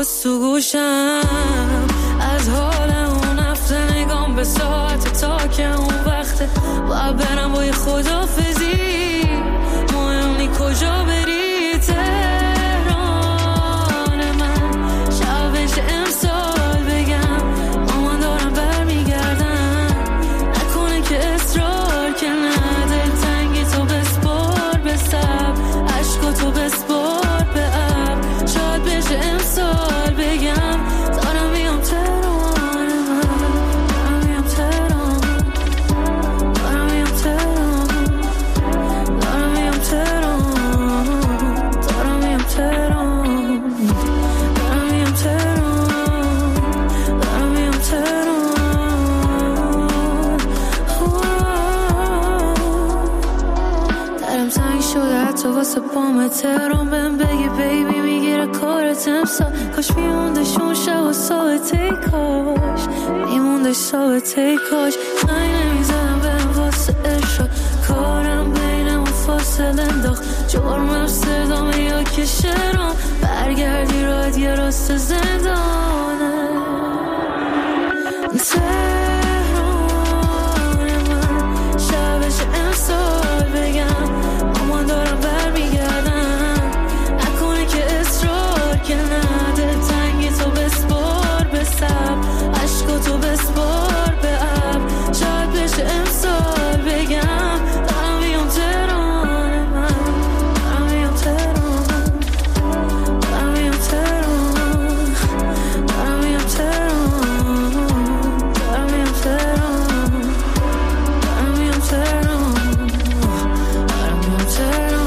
باز تو گوشم از حال اون هفته نگام به ساعت تا که اون وقته باید برم با یه خدافزی مهم نی کجا بری تهران من شبش امسال بگم مامان دارم برمیگردم نکنه که اصرار که نده تنگی تو بسپار به سب عشقا تو بسپار به اب شاید بشه امسال بگم دارم میام تهران من دارم میام تهران دارم میام تهران دارم میام تهران دارم میام تهران دارم میام تهران دارم میام تهران درم تنگ شده حتی واسه پام تهران بهم بگی بیبی میگیره کارت امسال کاش میموندش اون شب و ثابته کاش میموندش ثابته کاش خیلی نمیزدم بهم واسه ارشاد کارم بینمون فاصله انداخت جرمم صدامه یا که شرام برگردی راحت یه راست زندانه تهران من شبش امسال بگم مامان دارم برمیگردم نکنه که اصرار که نده تنگی تو بسپار به سب عشقا تو بسپار به اب شاید بشه امسال بگم دارم میام تهران من دارم میام تهران دارم میام تهران دارم میام تهران دارم میام تهران دارم میام تهران دارم میام تهران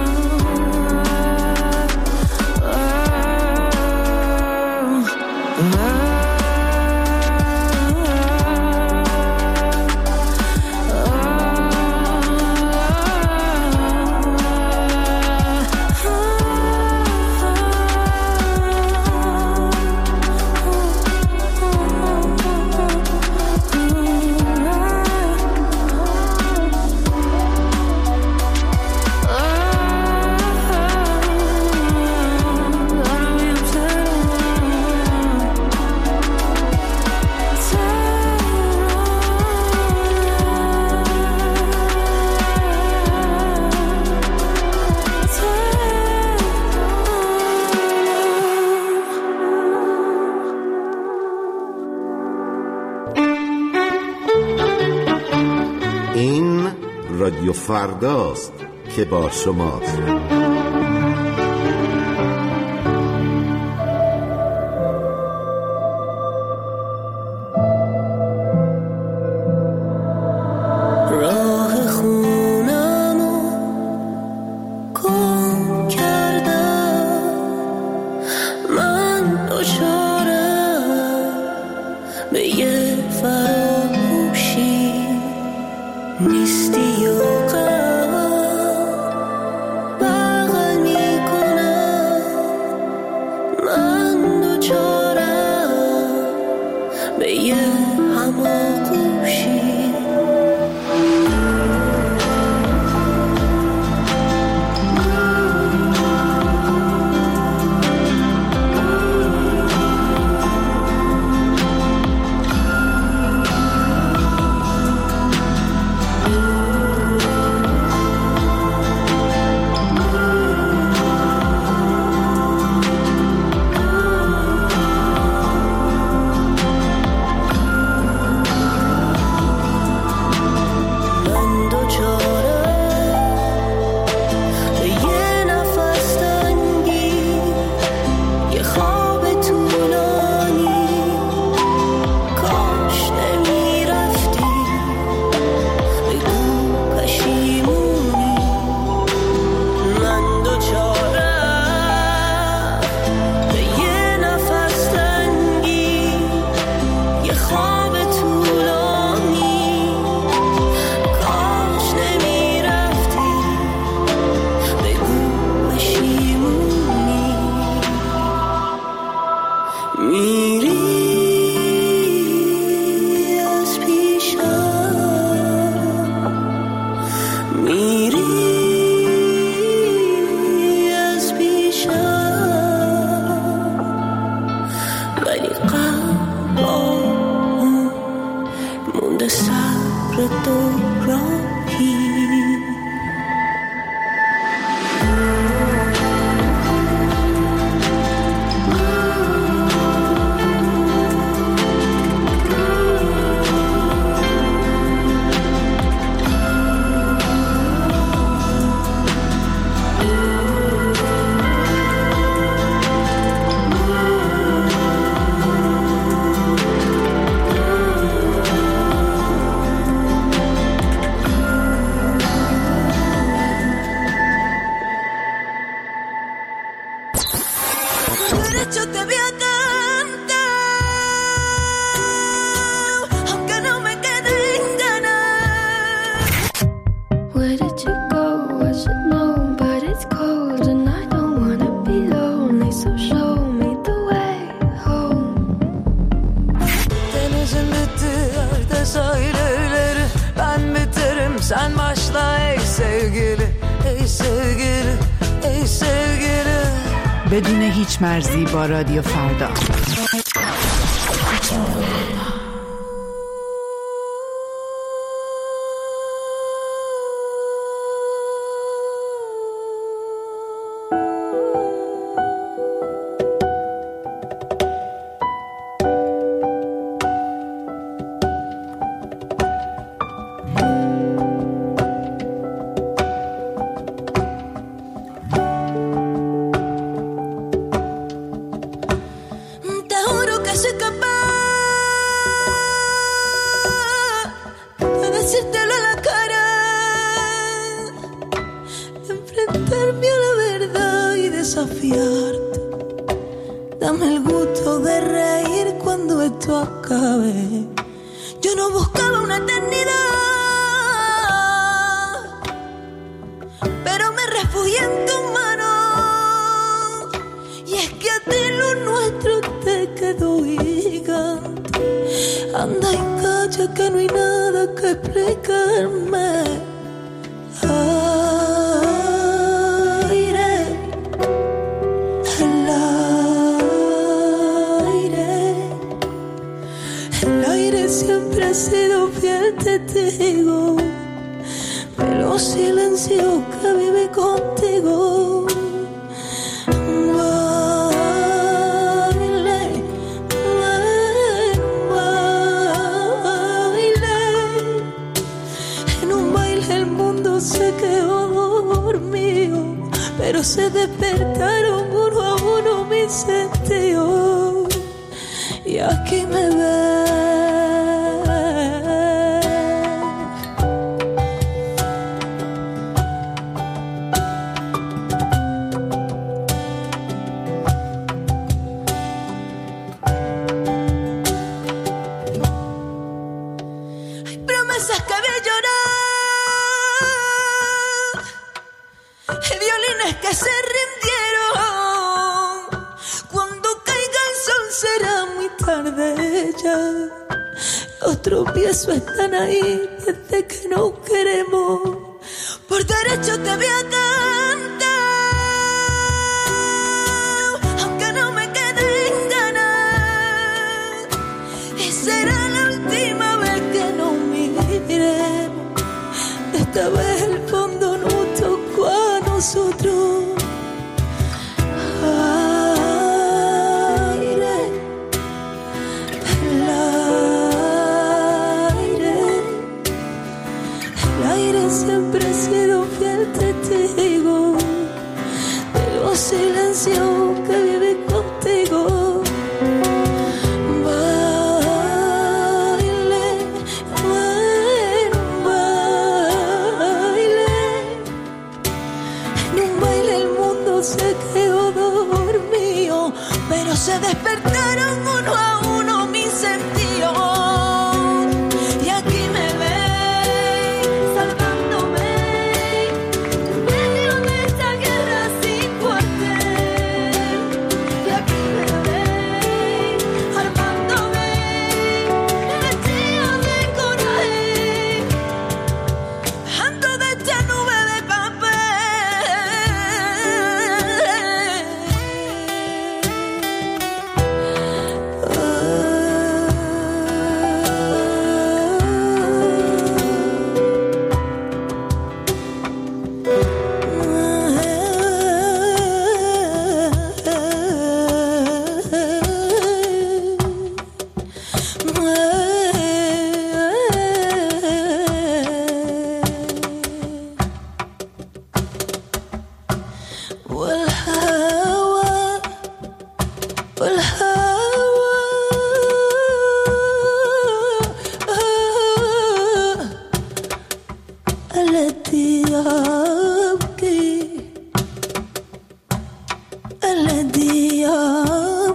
این رادیو فرداست که با شماست. راه خونمو گم کردم من دچارم به یه فراموشی نیستی و غم derecho te voy a cantar, aunque no me queden ganas. Where did you go? I should know, but it's cold and I don't wanna be lonely, so show me the way home. Denizin bitti, sahilleri, ben biterim, sen başla ey sevgili, ey sevgili, ey sevgili. بدون هیچ مرزی با رادیو فردا. Dame el gusto de reír cuando esto acabe. Yo no buscaba una eternidad, pero me refugié en tus manos. Y es que a ti lo nuestro te quedó gigante. Anda y calla que no hay nada que explicarme. Siempre he sido fiel testigo de los silencios que vive contigo. Baile, baile. En un baile el mundo se quedó dormido, pero se despertaron uno a uno mis sentidos. Y aquí me ves. Los tropiezos están ahí desde que nos queremos. Por derecho te voy a cantar, aunque no me queden ganas. Y será la última vez que nos miremos. Esta vez el fondo nos tocó a nosotros. Siempre he sido fiel testigo de los silencios que vive contigo. Baile, baile. En un baile el mundo se quedó dormido, pero se despertaron uno a uno mis sentidos. Y aquí me ves. الذي يبكي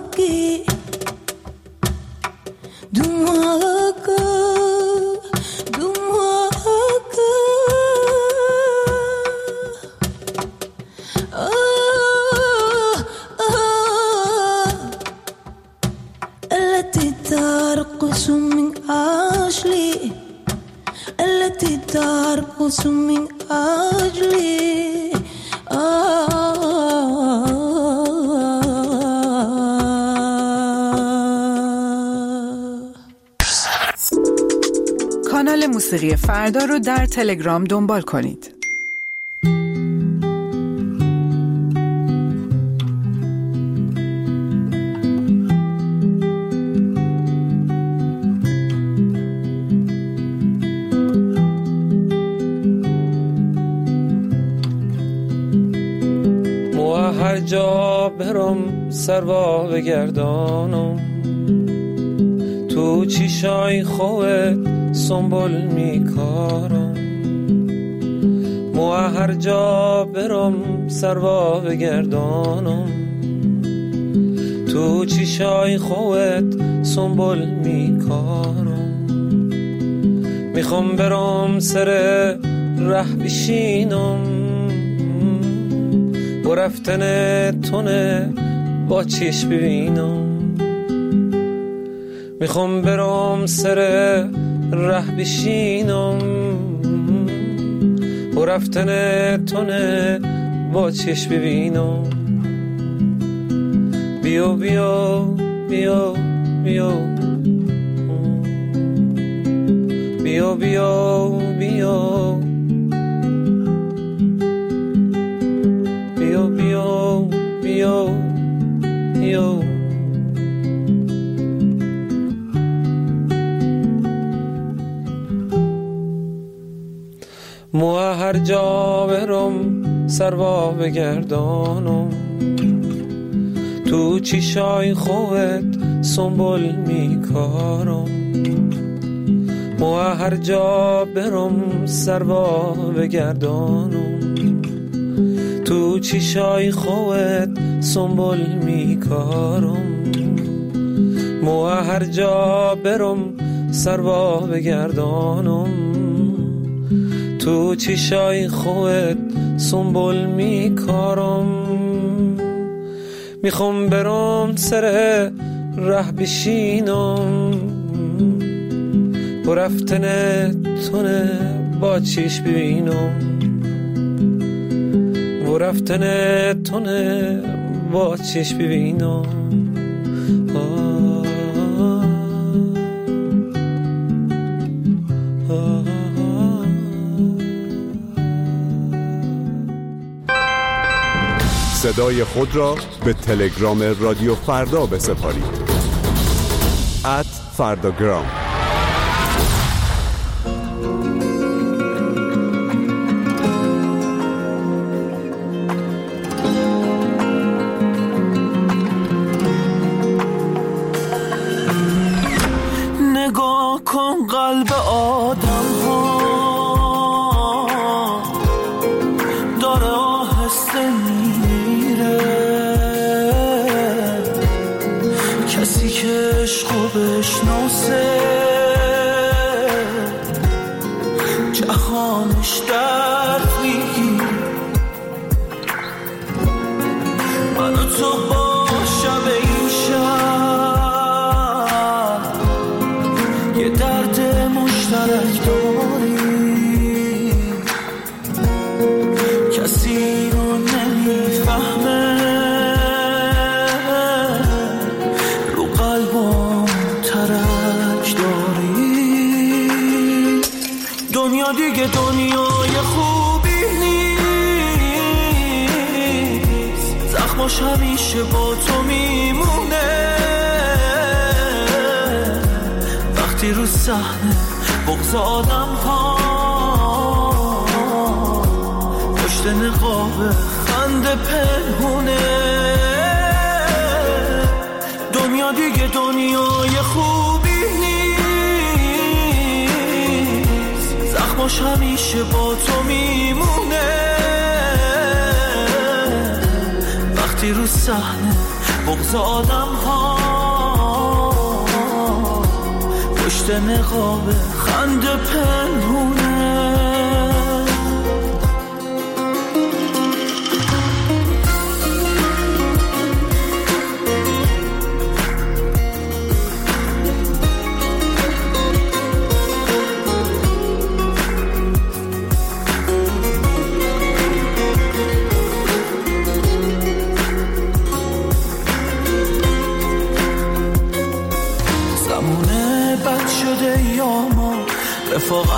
محبوس من أجلي کانال موسیقی فردا رو در تلگرام دنبال کنید. هر جا برم سروا بگردانم، تو چیشای خوت سنبول میکارم. مو هر جا برم سروا بگردانم، تو چیشای خوت سنبول میکارم. میخوام برم سر ره بشینم، و رفتن تونه با چشم ببینم. میخوام برم سر ره بشینم، و رفتن تونه با چشم ببینم. بیا بیا بیا بیا بیا بیا بیا بیا بیا بیا. مو هر جا برم سروا بگردانم، تو چیشای خوت سنبول میکارم. مو هر جا برم سروا بگردانم، تو چیشای خوت سنبول میکارم. مو هر جا برم سروا بگردانم، تو چیشای خوت سنبول میکارم. میخوام برم سر ره بشینم، و رفتن تونه با چیش ببینم. و رفتن تونه با چشم ببینم. صدای خود را به تلگرام رادیو فردا بسپارید. @فرداگرام. نگاه کن قلب آدم ها داره آهسته میره، کسی که عشقو بشناسه جهانش درد میگیره. من و تو با شب این شب یه درد مشترک داریم، کسی رو نمیفهمه، رو قلبم ترک داریم. دنیا دیگه دنیای خوبی نیست، زخماش همیشه با تو میمونه. وقتی رو صحنه بغض آدم ها پشت نقاب خنده پنهونه. دنیا دیگه دنیای خوبی نیست، زخماش همیشه با تو میمونه. وقتی رو صحنه بغض آدم ها پشت نقاب خنده پنهونه.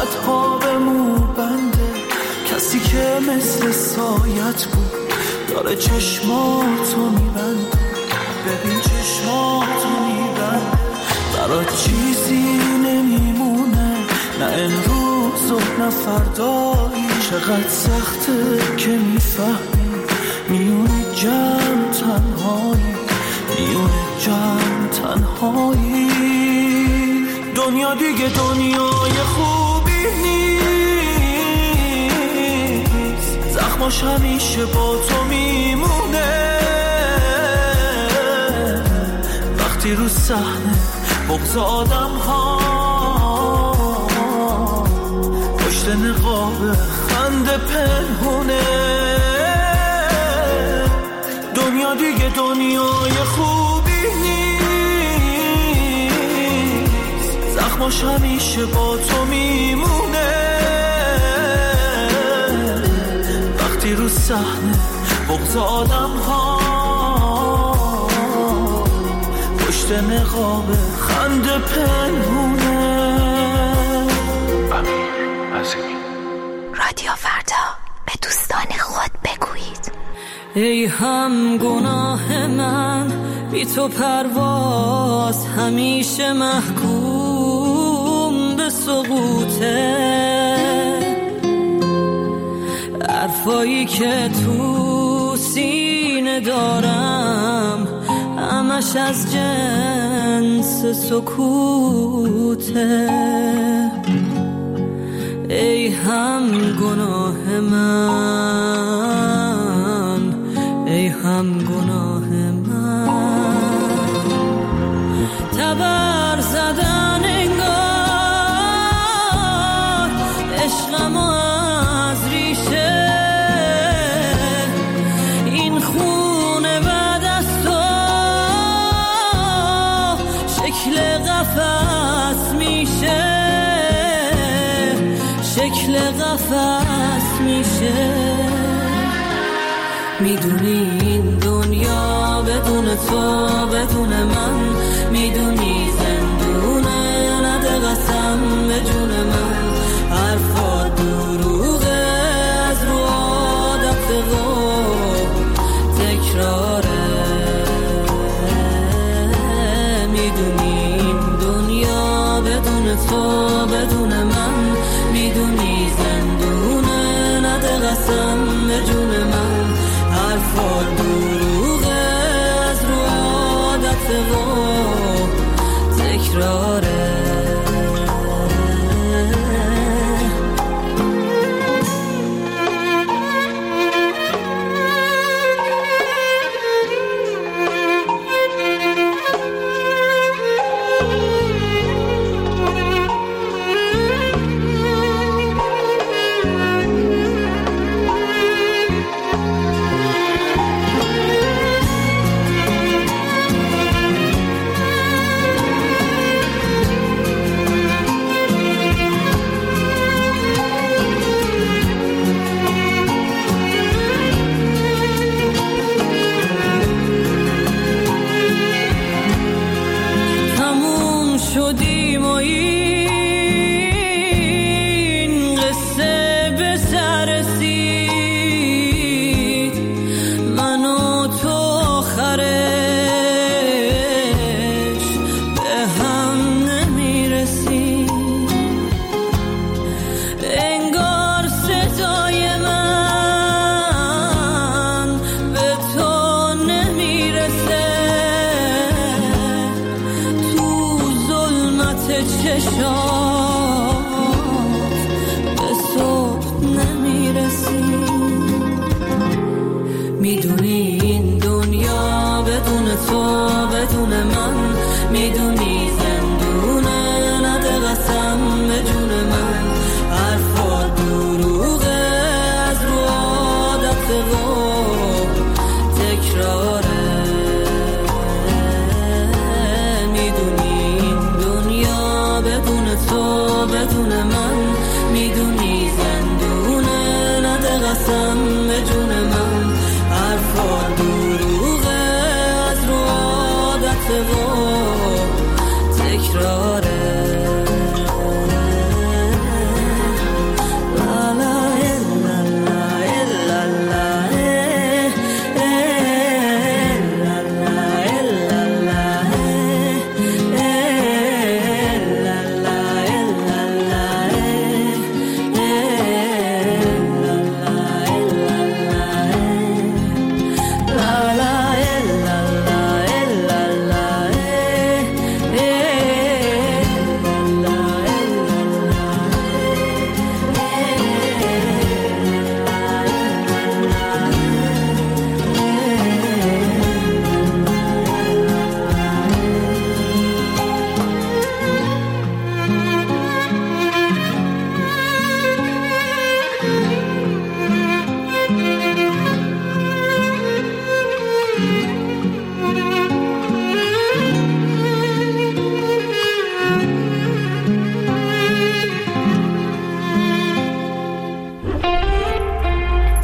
خطها به مو بنده، کسی که مثل سایت بود داره چشماتو میبنده. ببین چشماتو میبنده، برات چیزی نمیمونه، نه امروز و نه فردایی. چقدر سخته که میفهمی میونه جمع تنهایی، میونه جمع تنهایی. دنیا دیگه دنیای خوبی نیست، زخماش همیشه با تو میمونه. وقتی رو صحنه بغض آدم ها پشت نقاب خنده پنهونه. دنیا دیگه دنیای خوبی نیست، زخماش همیشه با تو میمونه. وقتی رو صحنه بغض آدم ها پشت نقاب خنده پنهونه. رادیو فردا، به دوستان خود بگویید. ای هم گناه من بی تو پرواز همیشه محکوم به سقوطه. حرفایی که تو سینه دارم همش از جنس سکوته. ای هم گناه من، ای هم گناه من، تبر زدن انگار عشقم از ریشه. این خونه بعد از تو شکل قفس میشه، شکل قفس میشه. میدونی این دنیا بدون تو بدون من، میدونی زندونه، نده قسم به جون من. حرفا دروغه از رو عادت و تکراره. میدونی این دنیا بدون تو بدون من، میدونی زندونه، نده قسم به جون من. حرفا دروغه از رو عادت و تکراره. میدونی این دنیا بدون تو بدون من، میدونی زندونه، نده قسم به جون من. حرفا دروغه از رو عادت و تکراره. میدونی این دنیا بدون تو بدون من، میدونی زندونه، نده قسم به جون من. حرفا دروغه از رو عادت و تکراره.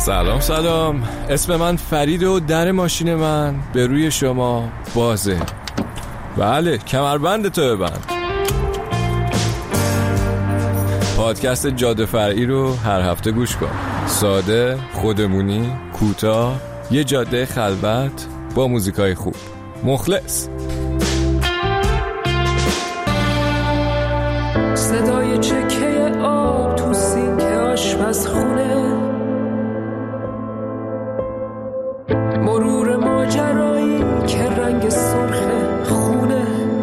سلام. اسم من فرید و در ماشین من به روی شما بازه. بله، کمربند تو ببند. پادکست جاده فرعی رو هر هفته گوش کن. ساده، خودمونی، کوتاه، یه جاده خلوت با موزیکای خوب. مخلص. صدای چکه آب تو سینک آشپزخونه، مرور ماجرایی که رنگ سرخ خونه،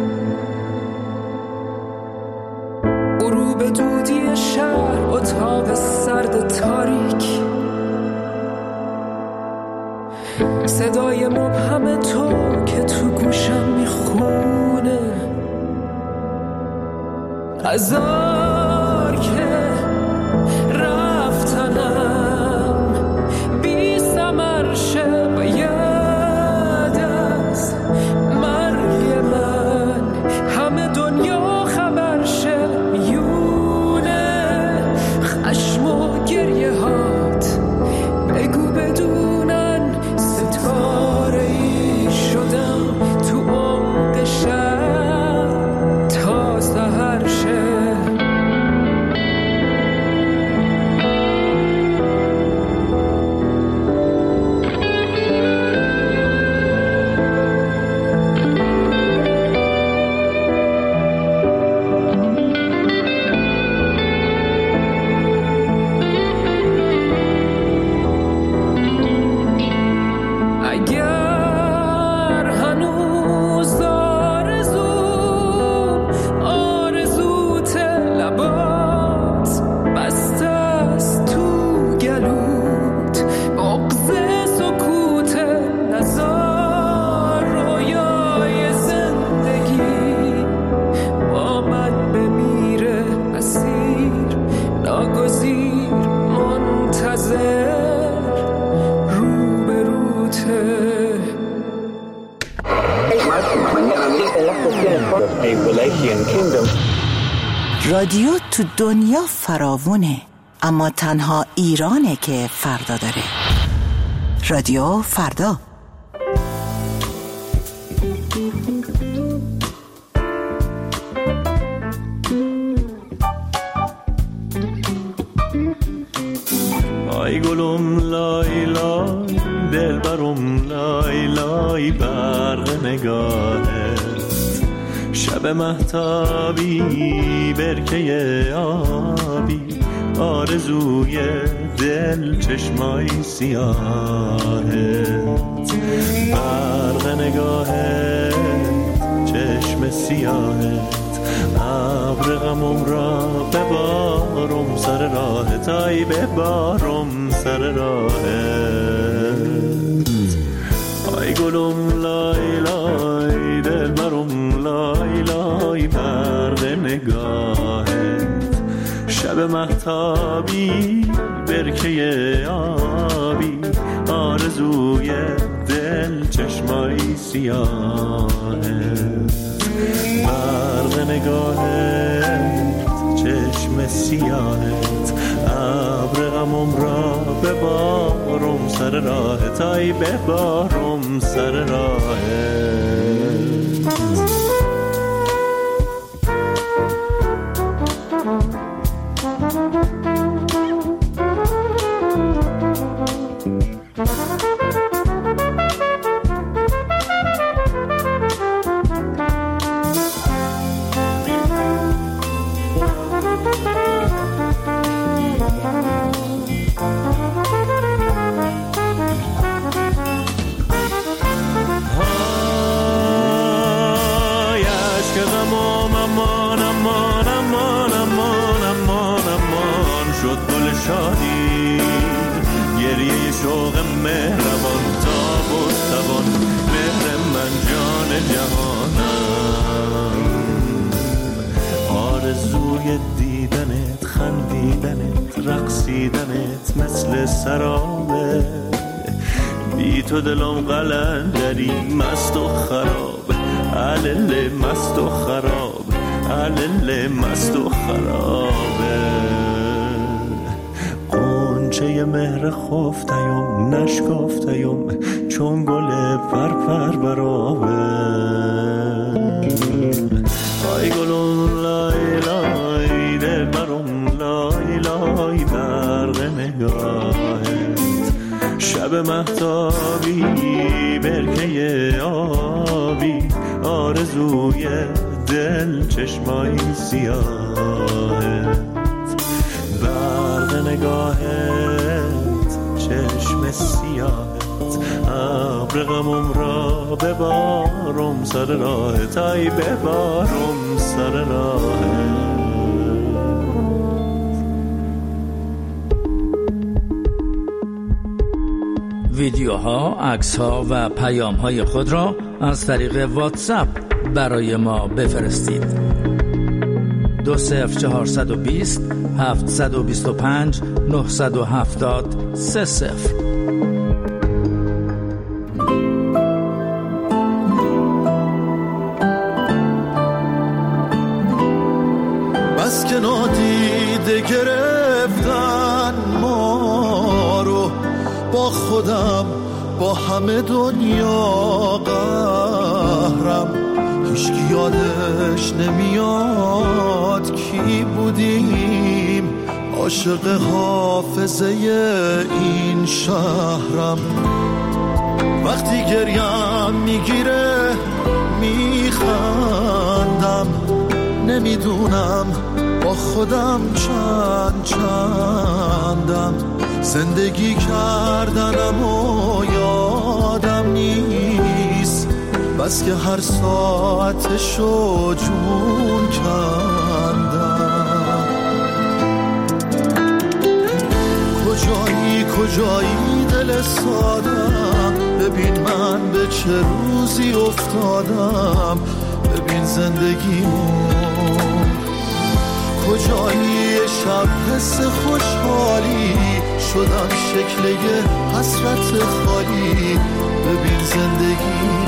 غروب دودی شهر، اتاق سرد تاریک، صدای مبهم تو که تو گوشم میخونه، هزار که رفتنم بی ثمر شه و یاد از مرگ من همه دنیا خبر شه، میونه خشم و گریه هات بگو بدونن ستاره ای شدم تو عمق شب تا سحر شه. رادیو تو دنیا فراوونه، اما تنها ایرانه که فردا داره. رادیو فردا. آی گلم لای لای، دل برم لای لای، برق نگاهت شب مهتابی، برکه آبی، آرزوی دل، چشمای سیاهت، برق نگاهت، چشم سیاهت، ابر غمم را ببارم سر راهت، آی ببارم سر راهت. آی گلم لای لای، دل برم لای لای، برق نگاهت شب مهتابی، برکه آبی، آرزوی دل، چشمای سیاهت، برق نگاهت، چشم سیاهت، ابر غمم را ببارم سر راهت، آی ببارم سر راهت. شادی گریه شوق مهربان، تاب و توان مهر من جان جهانم، آرزوی دیدنت، خندیدنت، رقصیدنت مثل سرابه، بی تو دلم قلندری مست و خراب، علل مست و خراب، علل مست و خرابه. غنچه مهر خفتیم نشکفتیم چون گل پرپر برابه آی گلون لای لای دل برون لای لای برق نگاهت شب مهتابی برکه آبی آرزوی دل چشمای سیاهت برق نگاهت چشم سیاهت ابر غمم را ببارم سر راهت ای ببارم سر راهت ویدیوها، عکس‌ها و پیام‌های خود را از طریق واتساپ برای ما بفرستید. 20420 725 970 30. بس که نادیده گرفتن ما رو با خودم با همه دنیا قهرم هیچکی یادش نمیاد کی بودیم عاشق حافظه این شهرم وقتی گریم میگیره میخندم نمیدونم با خودم چندم زندگی کردنم و یادم نیست بس که هر ساعتشو جون کندم کجایی دل سادم ببین من به چه روزی افتادم ببین زندگیمو کجایی شب حس خوشحالی شدم شکل یه حسرت خالی ببین زندگی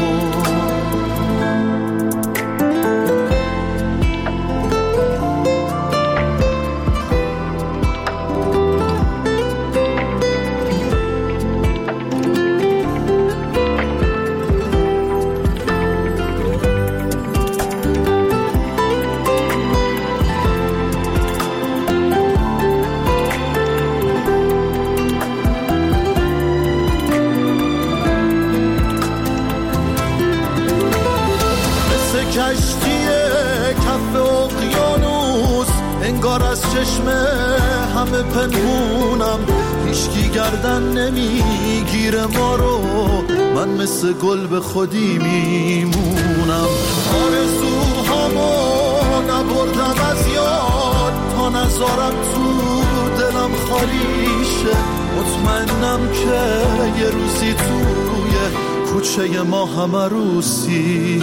کشتی کف اقیانوس انگار از چشم همه پنهونم هیچکی گردن نمیگیره ما رو من مثل گل به خودی میمونم آرزوهامو نبردم از یاد تا نذارم تو دلم خالی شه مطمئنم که یه روزی توی کوچه ما همه روسی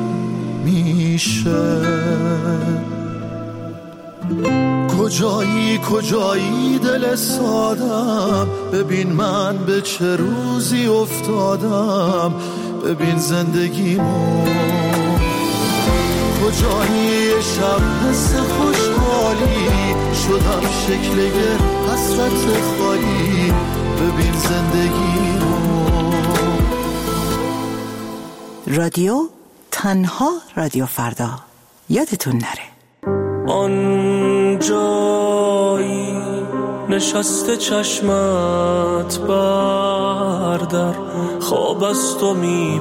میشه کجایی دل سادم ببین من به چه روزی افتادم ببین زندگیمو کجایی شب حس خوشحالی شدم شکل یه حسرت خالی ببین زندگیمو رادیو تنها رادیو فردا یادتون نره آن جایی نشسته چشمت بردر خواب از تو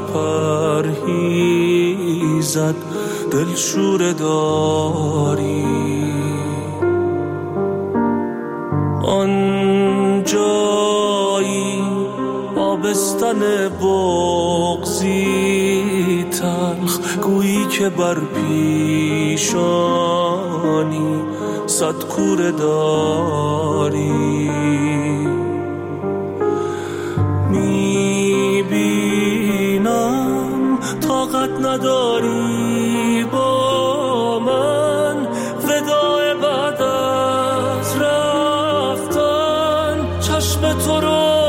میپرهیزد دلشوره داری آن جایی آبستن بغضی تلخ گویی که بر پیشانی صد کوره داری میبینم طاقت نداری با من وداع بعد از رفتن چشم تو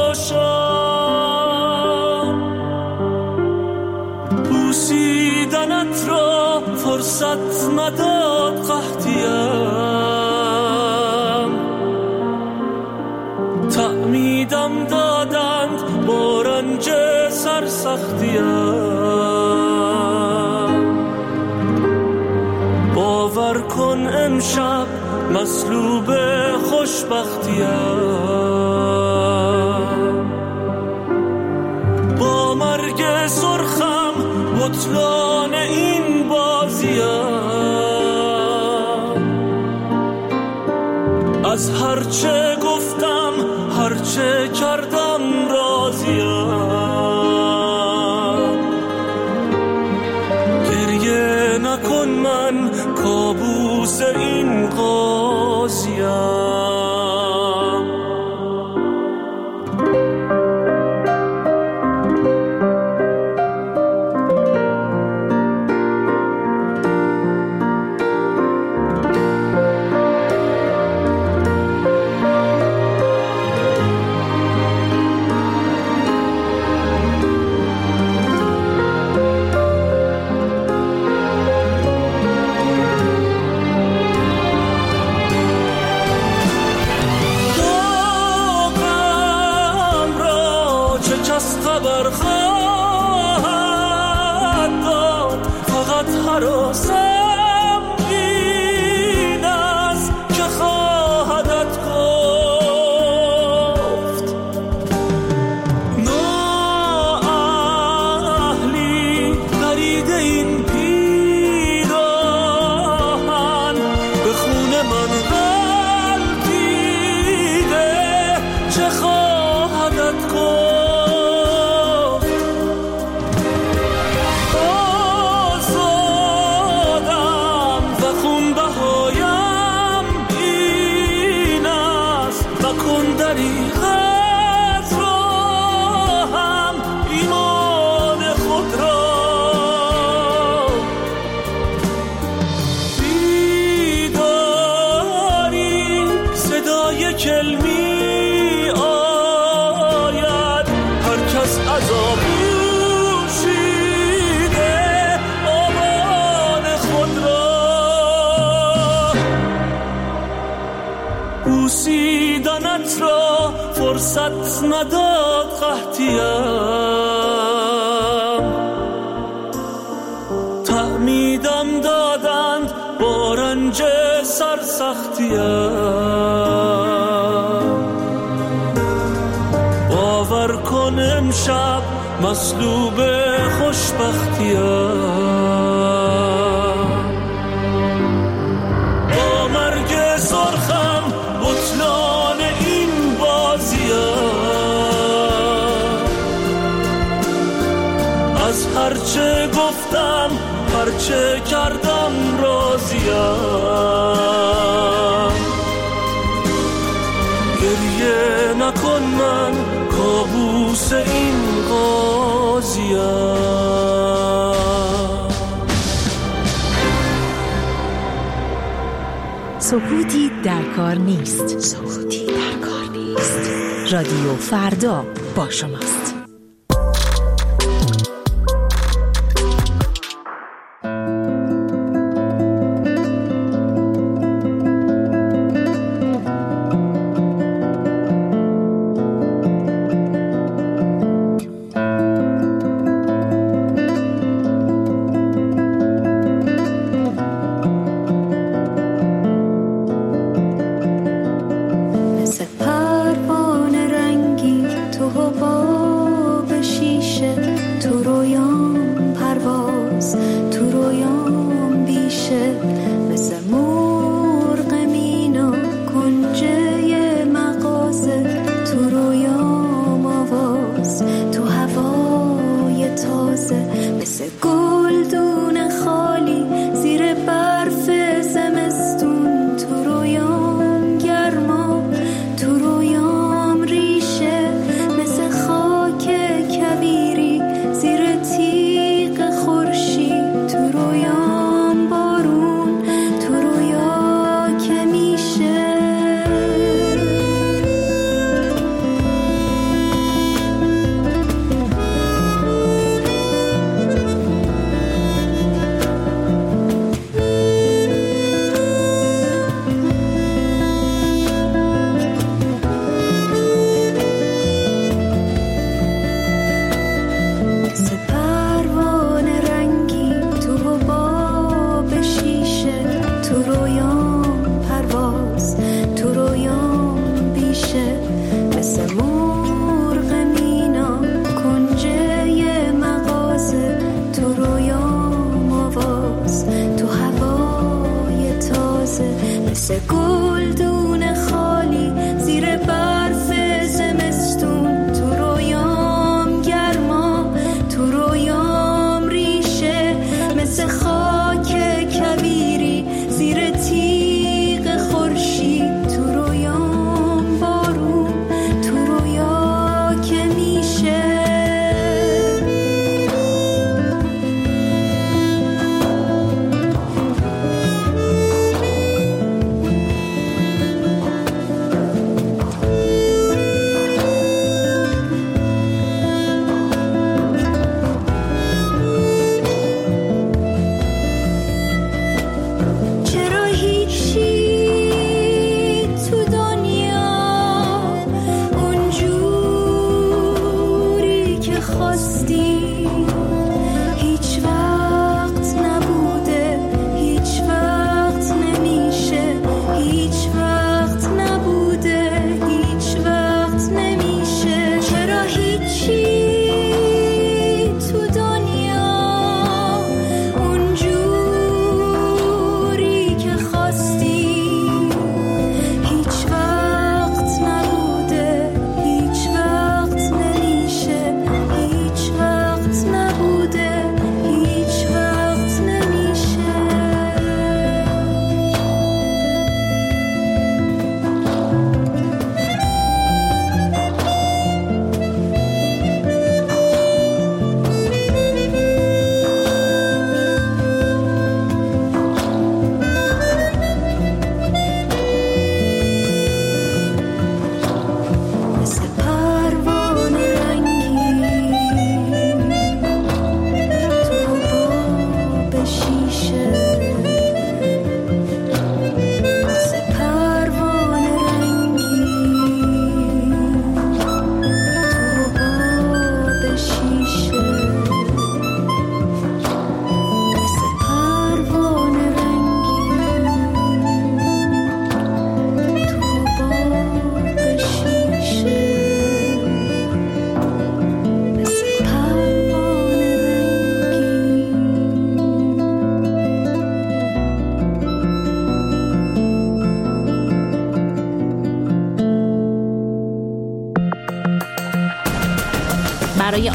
روشن بوسیدنت را فرصت نداد قحطیم باور کن امشب مصلوب خوشبختیم، با مرگ سرخم بطلان این بازیم، از هرچه گفتم هرچه کردم راضیم. گریه نکن من کابوس این قاضیم. خبر خواهد داد، فقط هراسم این است که خواهدت گفت. نااهلی پرید این پیراهن، به خون من غلطیده، چه خواهدت گفت. بوسیدنت را فرصت نداد قحطیم، تعمیدم دادند با رنج سرسختیم. باور کن امشب مصلوب خوشبختیم، با مرگ سرخم بطلان این بازیم، از هرچه گفتم هرچه کردم راضیم. گریه نکن من کابوس این قاضیم. سکوتی در کار نیست. سکوتی در کار نیست. رادیو فردا با شماست.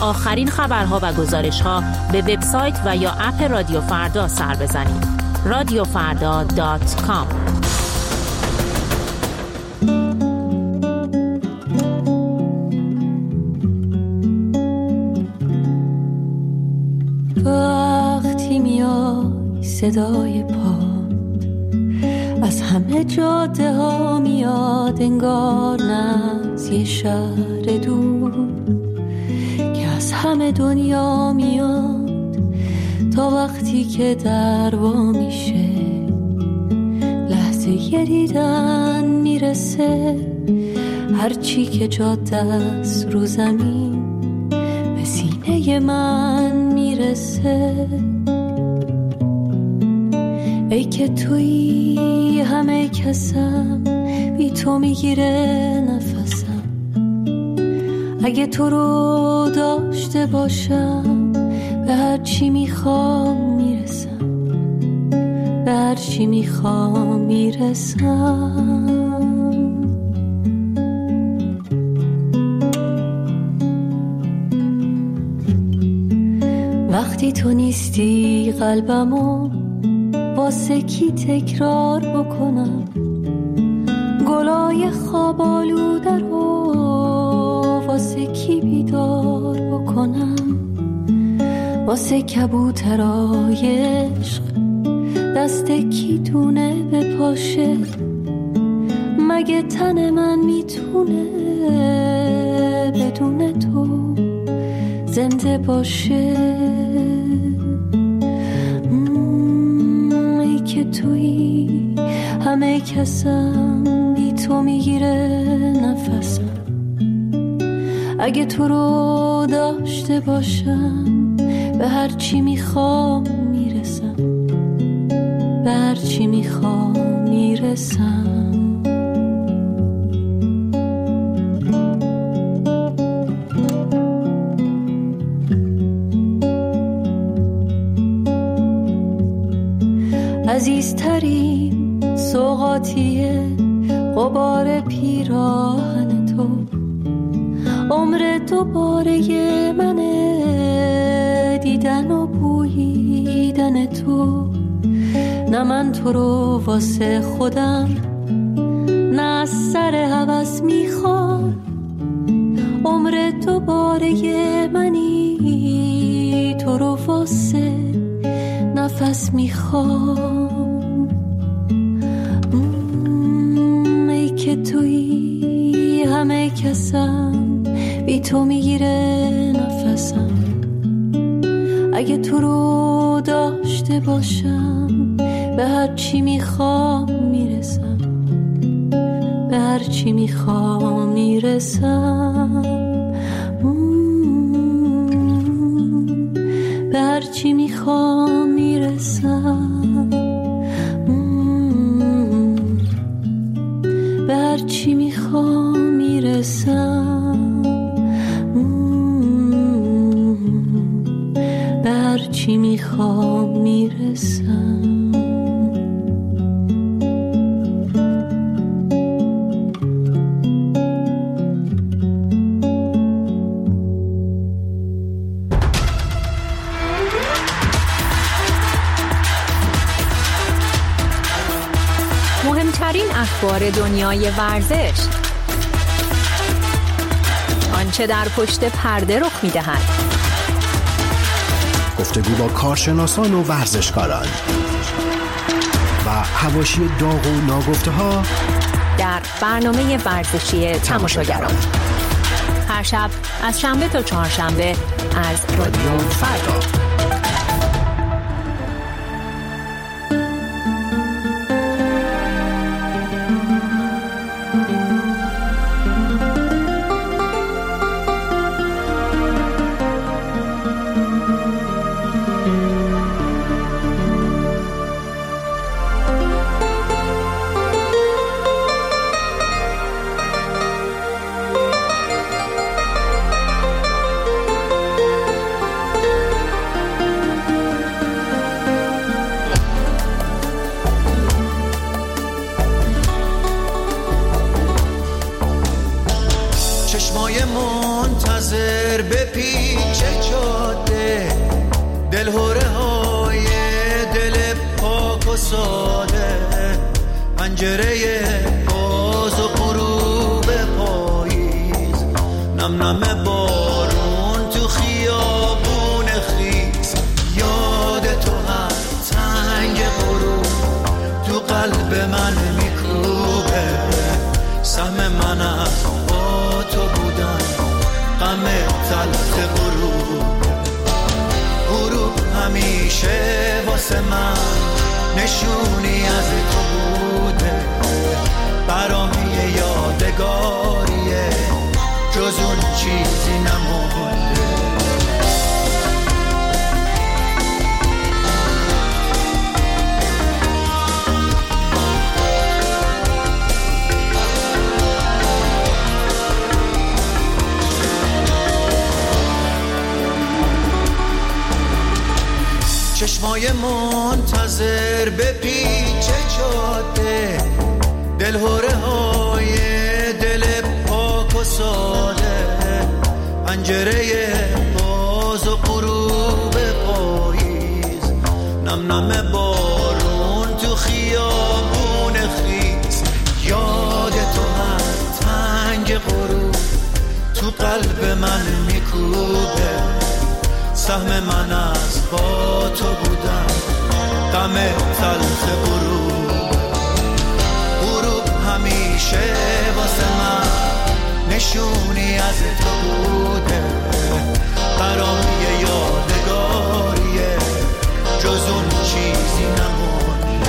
آخرین خبرها و گزارش‌ها به وبسایت و یا اپ رادیو فردا سر بزنید. radiofarda.com. وقتی میای صدای پا از همه جاده ها میاد، انگار نه از یه شهر دور که از همه دنیا میاد، تا وقتی که در وا میشه لحظه یه دیدن میرسه، هرچی که جاده است رو زمین به سینه من میرسه. ای که تویی همه کسم، بی تو میگیره نفسم، اگه تو رو داشته باشم به هر چی میخوام میرسم، به هر چی میخوام میرسم. وقتی تو نیستی قلبمو واسه کی تکرار بکنم، گلای خواب آلوده رو واسه کی بیدار بکنم، واسه کبوترای عشق دست کی دونه بپاشه، مگه تن من میتونه بدون تو زنده باشه. ای که تویی همه کسم، بی تو میگیره نفسم، اگه تو رو داشته باشم به هر چی میخوام میرسم، به هر چی میخوام میرسم. عزیزترین سوغاتیه غبار پیراهن تو، عمر دوباره منه دیدن و بوییدن تو، نه من تو رو واسه خودم نه از سر هوس میخوام، عمر دوباره منی تو رو واسه نفس میخوام. ای که تویی همه کسم، بی تو میگیره نفسم، اگه تو رو داشته باشم به هر چی میخوام میرسم، به هر چی میخوام میرسم، به هر چی میخوام میرسم، به هر چی میخوام میرسم، به هر چی میخوام میرسم. مهمترین اخبار دنیای ورزش، آنچه در پشت پرده رخ می‌دهد، گفتگو با کارشناسان و ورزشکاران و حواشی داغ و ناگفته‌ها در برنامه ورزشی تماشاگران، هر شب از شنبه تا چهارشنبه از رادیو فردا. دلهوره های دل پاک و ساده، پنجره باز و غروب پاییز، نم نم بارون تو خیابون خیز، یاد تو هر تنگ غروب تو قلب من میکوبه، سهم من از با تو بودن غم تلخ غروب، غروب همیشه واسه من نشونی از تو بوده، برام یه یادگاریه جز اون چیزی نمونده. چشمای منتظر به پیچ جاده، دلهوره های دل پاک و ساده، پنجره باز و غروب پاییز، نم نم بارون تو خیابون خیز، یاد تو هر تنگ غروب تو قلب من میکوبه، سهم من از با تو بودن غم تلخ غروب، غروب همیشه واسه من نشونی از تو بوده، برام یه یادگاریه جز اون چیزی نمونده.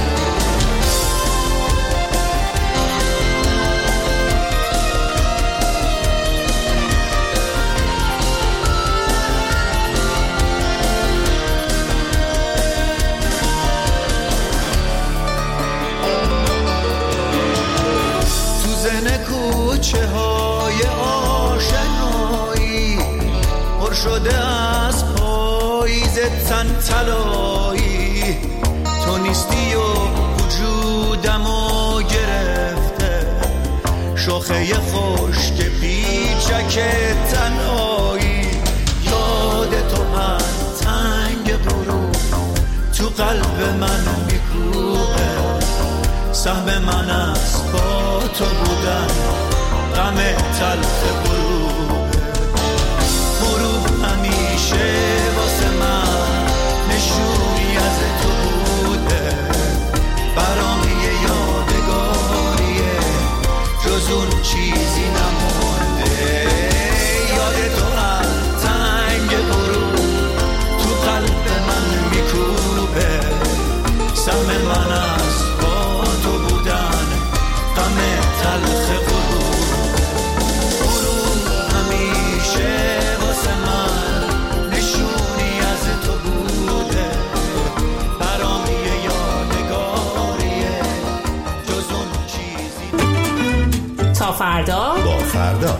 کوچه های آشنایی پر شده از پاییز تن طلایی، تو نیستی و وجودمو گرفته، شاخه خشک پیچک تنهایی، یاد تو هر تنگ غروب تو قلب من میکوبه، سهم من از با تو بودن غم تلخ غروب، غروب همیشه واسه من نشونی از تو بوده، برام یه یادگاریه جز اون چیزی نمونده، یاد تو هر تنگ غروب تو قلب من میکوبه، سهم من از با تو بودن غم تلخ غروب، غروب همیشه واسه من نشونی از تو بوده، برام یه یادگاریه جز اون چیزی. تا فردا با فردا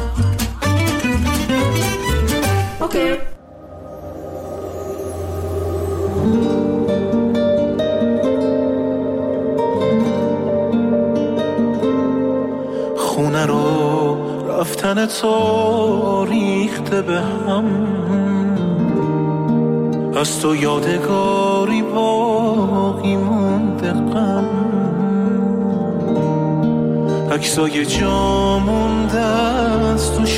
اوکی. خونه رو رفتن تو ریخته به هم، از تو یادگاری باقی مونده غم، عکسای جا مونده از تو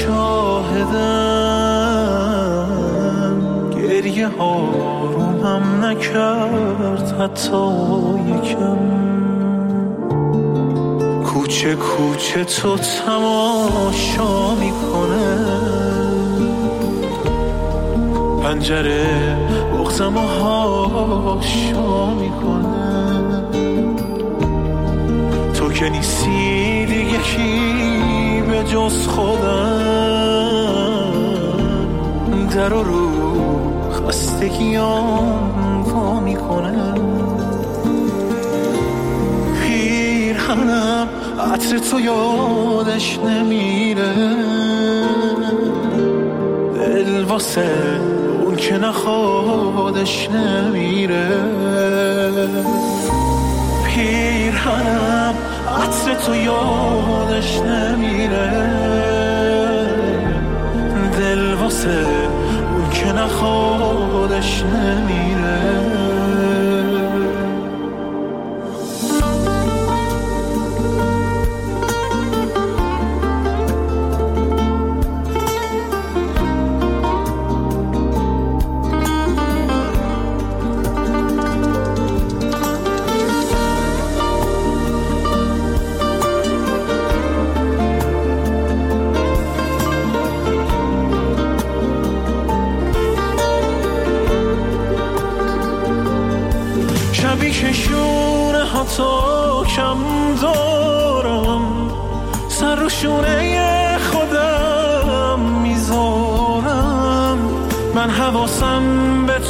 شاهدن، گریه ها رو هم نکرد حتی یکم، کوچه کوچه تو تماشا میکنه، پنجره بغضم و هاشا میکنه، تو که نیستی دیگه کی به جز خودم، در رو خستگیام وا میکنه، پیرهنم عطر تو یادش نمیره، دل واسه اون که نخوادش نمیره، پیرهنم عطر تو یادش نمیره، دل واسه اون که نخوادش نمیره.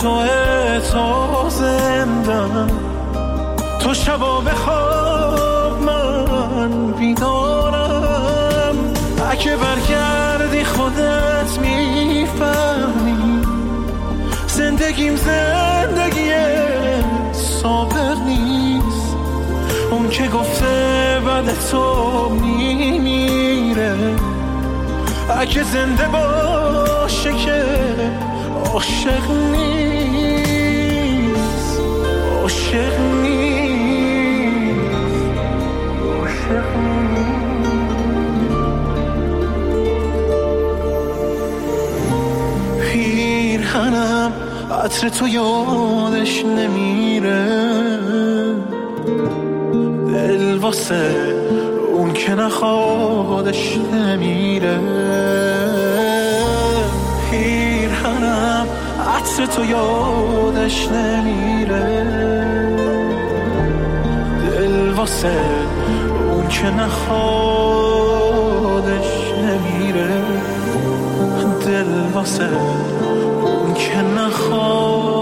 تو زندم، تو شبا بخواب من بیدارم. اگه برگردی خودت میفهمی زندگیم زندگی صابر نیست. اون که گفته بعد تو میمیره، اگه زنده باشه که عاشق نیست، عاشق نیست، عاشق نیست. پیرهنم عطر تو یادش نمیره، دل واسه اون که نخوادش نمیره. پیرهنم عطر تو یادش نمیره، دل واسه اون که نخوادش نمیره، دل واسه اون که نخواد.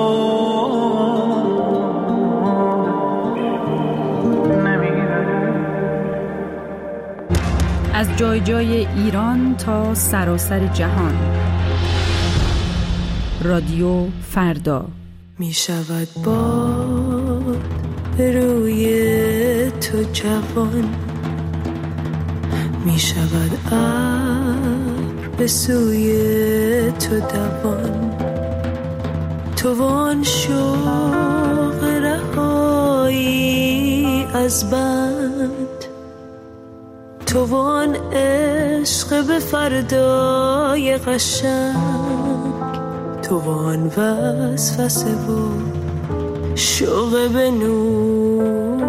از جای جای ایران تا سراسر جهان، رادیو فردا. می شود باد روی تو جوان، می شود ابر به سوی تو دوان. تو وان شوق رهایی از بند، تو وان عشق به فردای قشنگ، تو وان وسوسه و شوق به نور،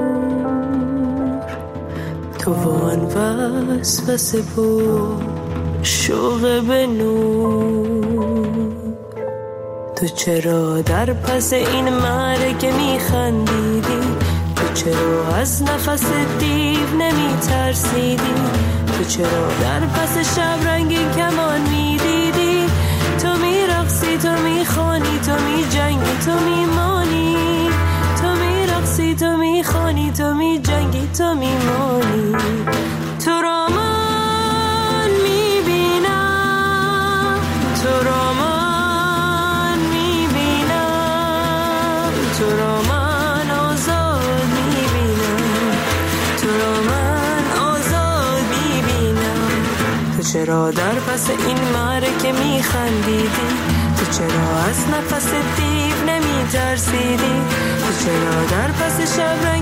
تو وان وسوسه و شوق به نور. تو چرا در پس این مرگ میخندیدی؟ تو چرا از نفس دیو نمی ترسیدی؟ تو چرا در پس شب رنگین کمان میدیدی؟ تو میرقصی، تو میخوانی، تو میجنگی، تو میمانی. تو میرقصی، تو میخوانی، تو میجنگی، تو میمانی. تو را من میبینم، تو را من میبینم، تو را من چرا در پس این معرکه میخندیدی؟ تو چرا از نفس دیو نمیترسیدی؟ تو چرا در پس شب